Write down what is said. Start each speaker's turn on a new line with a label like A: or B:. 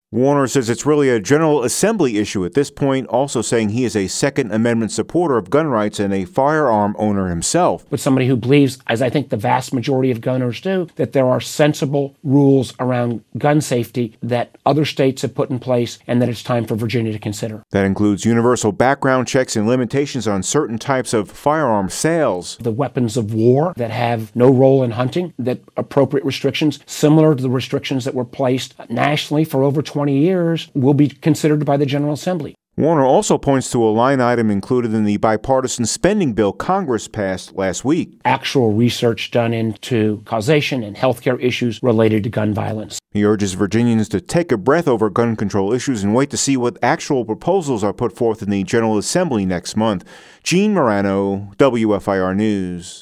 A: Warner says it's really a General Assembly issue at this point, also saying he is a Second Amendment supporter of gun rights and a firearm owner himself.
B: But somebody who believes, as I think the vast majority of gun owners do, that there are sensible rules around gun safety that other states have put in place and that it's time for Virginia to consider.
A: That includes universal background checks and limitations on certain types of firearm sales.
B: The weapons of war that have no role in hunting, that appropriate restrictions, similar to the restrictions that were placed nationally for over 20 years, will be considered by the General Assembly.
A: Warner also points to a line item included in the bipartisan spending bill Congress passed last week.
B: Actual research done into causation and healthcare issues related to gun violence.
A: He urges Virginians to take a breath over gun control issues and wait to see what actual proposals are put forth in the General Assembly next month. Gene Marrano, WFIR News.